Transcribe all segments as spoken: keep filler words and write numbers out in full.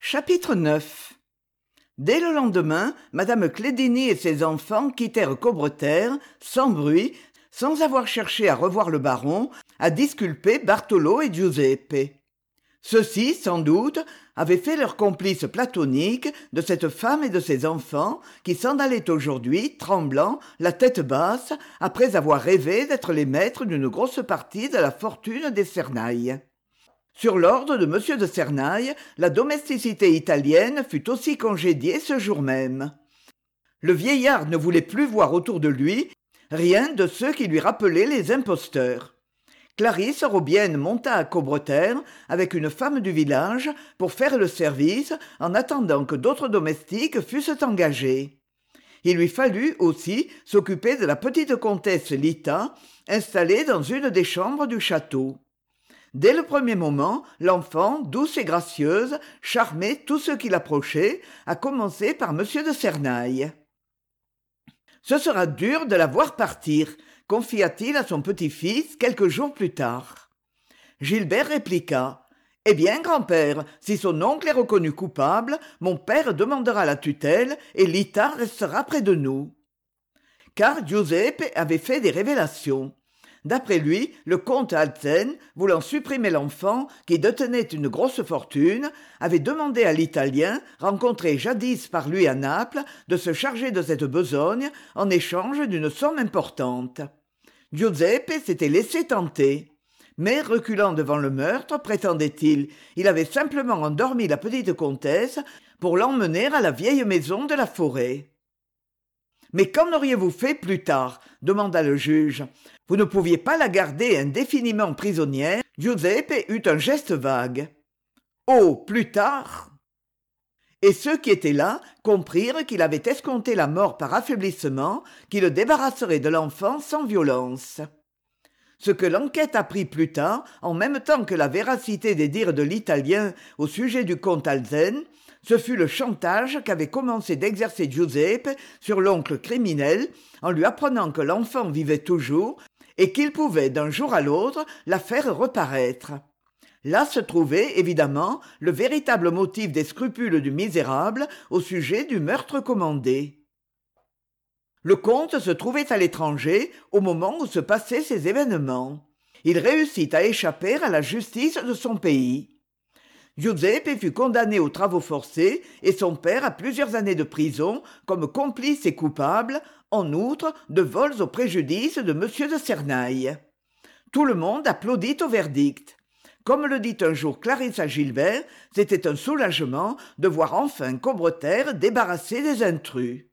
Chapitre neuf. Dès le lendemain, madame Clédini et ses enfants quittèrent Cobreterre, sans bruit, sans avoir cherché à revoir le baron, à disculper Bartholo et Giuseppe. Ceux-ci, sans doute, avaient fait leur complice platonique de cette femme et de ses enfants qui s'en allaient aujourd'hui, tremblants, la tête basse, après avoir rêvé d'être les maîtres d'une grosse partie de la fortune des Cernailles. Sur l'ordre de m de Cernaille, la domesticité italienne fut aussi congédiée ce jour même. Le vieillard ne voulait plus voir autour de lui rien de ceux qui lui rappelaient les imposteurs. Clarisse Robienne monta à Cobreterre avec une femme du village pour faire le service en attendant que d'autres domestiques fussent engagés. Il lui fallut aussi s'occuper de la petite comtesse Lita, installée dans une des chambres du château. Dès le premier moment, l'enfant, douce et gracieuse, charmait tous ceux qui l'approchaient, à commencer par m de Cernaille. « Ce sera dur de la voir partir », confia-t-il à son petit-fils quelques jours plus tard. Gilbert répliqua « Eh bien, grand-père, si son oncle est reconnu coupable, mon père demandera la tutelle et Lita restera près de nous. » Car Giuseppe avait fait des révélations. D'après lui, le comte Alten, voulant supprimer l'enfant qui détenait une grosse fortune, avait demandé à l'Italien, rencontré jadis par lui à Naples, de se charger de cette besogne en échange d'une somme importante. Giuseppe s'était laissé tenter. Mais reculant devant le meurtre, prétendait-il, il avait simplement endormi la petite comtesse pour l'emmener à la vieille maison de la forêt. « Mais qu'en auriez-vous fait plus tard ?» demanda le juge. « Vous ne pouviez pas la garder indéfiniment prisonnière ?» Giuseppe eut un geste vague. « Oh, plus tard !» Et ceux qui étaient là comprirent qu'il avait escompté la mort par affaiblissement, qui le débarrasserait de l'enfant sans violence. Ce que l'enquête apprit plus tard, en même temps que la véracité des dires de l'Italien au sujet du comte Alten, ce fut le chantage qu'avait commencé d'exercer Giuseppe sur l'oncle criminel en lui apprenant que l'enfant vivait toujours et qu'il pouvait d'un jour à l'autre la faire reparaître. Là se trouvait, évidemment, le véritable motif des scrupules du misérable au sujet du meurtre commandé. Le comte se trouvait à l'étranger au moment où se passaient ces événements. Il réussit à échapper à la justice de son pays. Giuseppe fut condamné aux travaux forcés et son père à plusieurs années de prison comme complice et coupable, en outre, de vols au préjudice de m de Cernaille. Tout le monde applaudit au verdict. Comme le dit un jour Clarisse à Gilbert, c'était un soulagement de voir enfin Cobreterre débarrassé des intrus.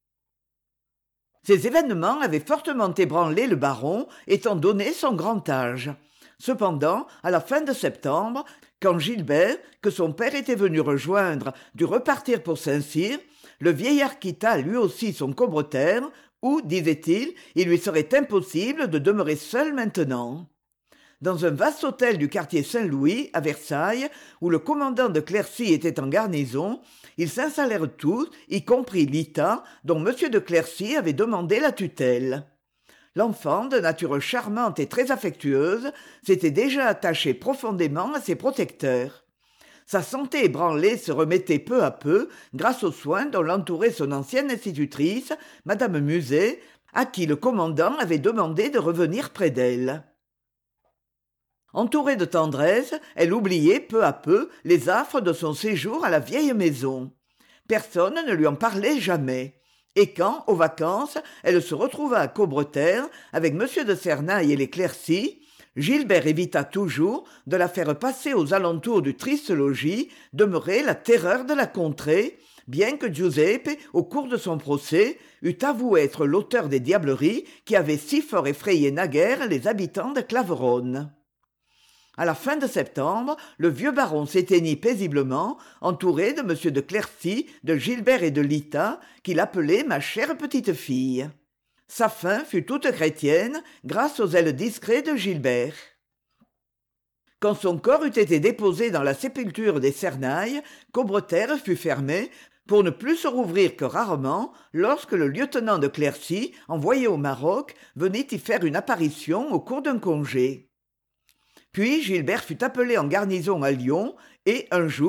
Ces événements avaient fortement ébranlé le baron, étant donné son grand âge. Cependant, à la fin de septembre, quand Gilbert, que son père était venu rejoindre, dut repartir pour Saint-Cyr, le vieillard quitta lui aussi son Cobreterre, où, disait-il, il lui serait impossible de demeurer seul maintenant. Dans un vaste hôtel du quartier Saint-Louis, à Versailles, où le commandant de Clercy était en garnison, ils s'installèrent tous, y compris Lita, dont m de Clercy avait demandé la tutelle. L'enfant, de nature charmante et très affectueuse, s'était déjà attaché profondément à ses protecteurs. Sa santé ébranlée se remettait peu à peu grâce aux soins dont l'entourait son ancienne institutrice, madame Muset, à qui le commandant avait demandé de revenir près d'elle. Entourée de tendresse, elle oubliait peu à peu les affres de son séjour à la vieille maison. Personne ne lui en parlait jamais. Et quand, aux vacances, elle se retrouva à Cobreterre avec m de Cernaille et les Clercy, Gilbert évita toujours de la faire passer aux alentours du triste logis, demeuré la terreur de la contrée, bien que Giuseppe, au cours de son procès, eût avoué être l'auteur des diableries qui avaient si fort effrayé naguère les habitants de Claveronne. À la fin de septembre, le vieux baron s'éteignit paisiblement, entouré de m de Clercy, de Gilbert et de Lita, qu'il appelait ma chère petite-fille. Sa fin fut toute chrétienne, grâce aux ailes discrets de Gilbert. Quand son corps eut été déposé dans la sépulture des Cernailles, Cobreterre fut fermée, pour ne plus se rouvrir que rarement, lorsque le lieutenant de Clercy, envoyé au Maroc, venait y faire une apparition au cours d'un congé. Puis Gilbert fut appelé en garnison à Lyon et, un jour,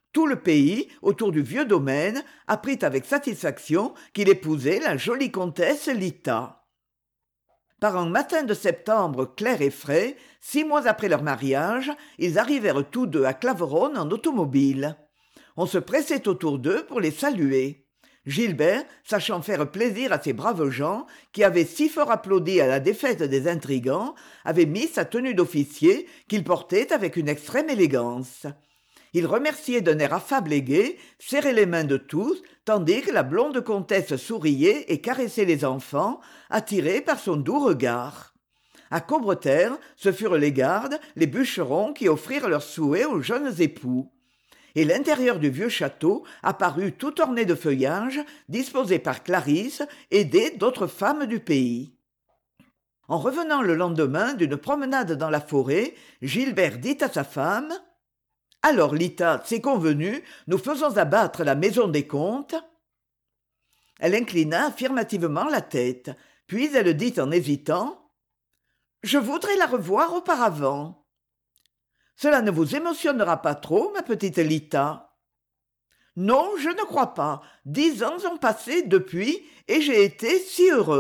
Tout le pays, autour du vieux domaine, apprit avec satisfaction qu'il épousait la jolie comtesse Lita. Par un matin de septembre clair et frais, six mois après leur mariage, ils arrivèrent tous deux à Claveyronne en automobile. On se pressait autour d'eux pour les saluer. Gilbert, sachant faire plaisir à ces braves gens, qui avaient si fort applaudi à la défaite des intrigants, avait mis sa tenue d'officier qu'il portait avec une extrême élégance. Il remerciait d'un air affable et gai, serrait les mains de tous, tandis que la blonde comtesse souriait et caressait les enfants, attirée par son doux regard. À Combreterre, ce furent les gardes, les bûcherons qui offrirent leurs souhaits aux jeunes époux. Et l'intérieur du vieux château apparut tout orné de feuillage, disposé par Clarisse, aidée d'autres femmes du pays. En revenant le lendemain d'une promenade dans la forêt, Gilbert dit à sa femme « Alors, Lita, c'est convenu, nous faisons abattre la maison des comtes ?» Elle inclina affirmativement la tête, puis elle dit en hésitant « Je voudrais la revoir auparavant. » « Cela ne vous émotionnera pas trop, ma petite Lita ?»« Non, je ne crois pas. Dix ans ont passé depuis, et j'ai été si heureuse. »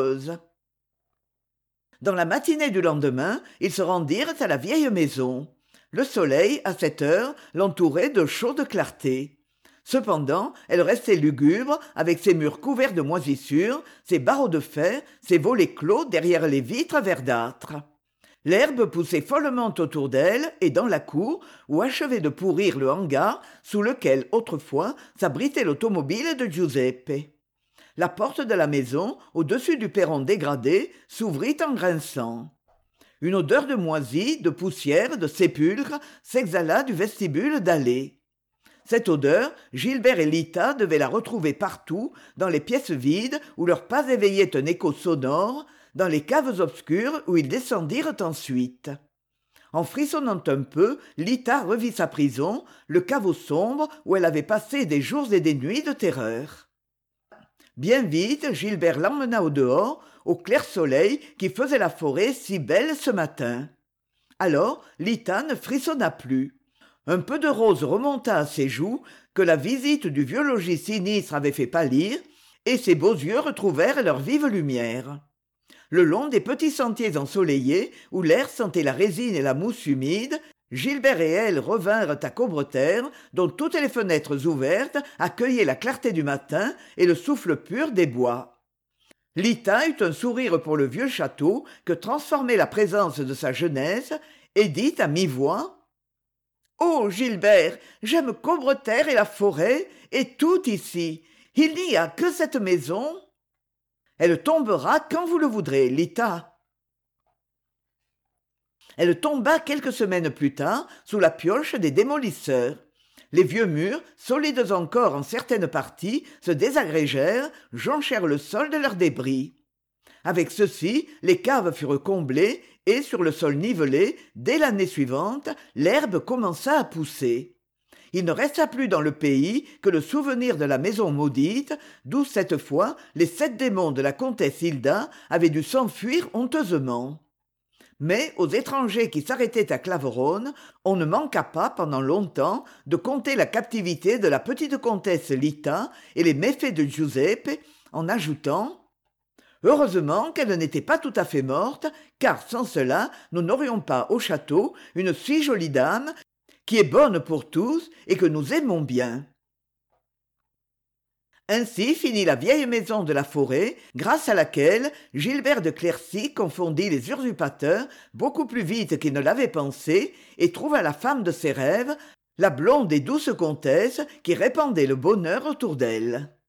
Dans la matinée du lendemain, ils se rendirent à la vieille maison. Le soleil, à cette heure, l'entourait de chaude clarté. Cependant, elle restait lugubre, avec ses murs couverts de moisissures, ses barreaux de fer, ses volets clos derrière les vitres verdâtres. L'herbe poussait follement autour d'elle et dans la cour, où achevait de pourrir le hangar sous lequel, autrefois, s'abritait l'automobile de Giuseppe. La porte de la maison, au-dessus du perron dégradé, s'ouvrit en grinçant. Une odeur de moisi, de poussière, de sépulcre s'exhala du vestibule d'allée. Cette odeur, Gilbert et Lita devaient la retrouver partout, dans les pièces vides où leurs pas éveillaient un écho sonore, dans les caves obscures où ils descendirent ensuite. En frissonnant un peu, Lita revit sa prison, le caveau sombre où elle avait passé des jours et des nuits de terreur. Bien vite, Gilbert l'emmena au dehors, au clair soleil qui faisait la forêt si belle ce matin. Alors, Lita ne frissonna plus. Un peu de rose remonta à ses joues, que la visite du vieux logis sinistre avait fait pâlir, et ses beaux yeux retrouvèrent leur vive lumière. Le long des petits sentiers ensoleillés, où l'air sentait la résine et la mousse humide, Gilbert et elle revinrent à Combreterre, dont toutes les fenêtres ouvertes accueillaient la clarté du matin et le souffle pur des bois. Lita eut un sourire pour le vieux château que transformait la présence de sa jeunesse, et dit à mi-voix « Oh, Gilbert, j'aime Combreterre et la forêt, et tout ici. Il n'y a que cette maison. » Elle tombera quand vous le voudrez, Lita. Elle tomba quelques semaines plus tard sous la pioche des démolisseurs. Les vieux murs, solides encore en certaines parties, se désagrégèrent, jonchèrent le sol de leurs débris. Avec ceux-ci, les caves furent comblées et, sur le sol nivelé, dès l'année suivante, l'herbe commença à pousser. Il ne resta plus dans le pays que le souvenir de la maison maudite, d'où cette fois les sept démons de la comtesse Hilda avaient dû s'enfuir honteusement. Mais aux étrangers qui s'arrêtaient à Claveyronne, on ne manqua pas pendant longtemps de conter la captivité de la petite comtesse Lita et les méfaits de Giuseppe, en ajoutant « Heureusement qu'elle n'était pas tout à fait morte, car sans cela, nous n'aurions pas au château une si jolie dame qui est bonne pour tous et que nous aimons bien. » Ainsi finit la vieille maison de la forêt, grâce à laquelle Gilbert de Clercy confondit les usurpateurs beaucoup plus vite qu'il ne l'avait pensé et trouva la femme de ses rêves, la blonde et douce comtesse qui répandait le bonheur autour d'elle.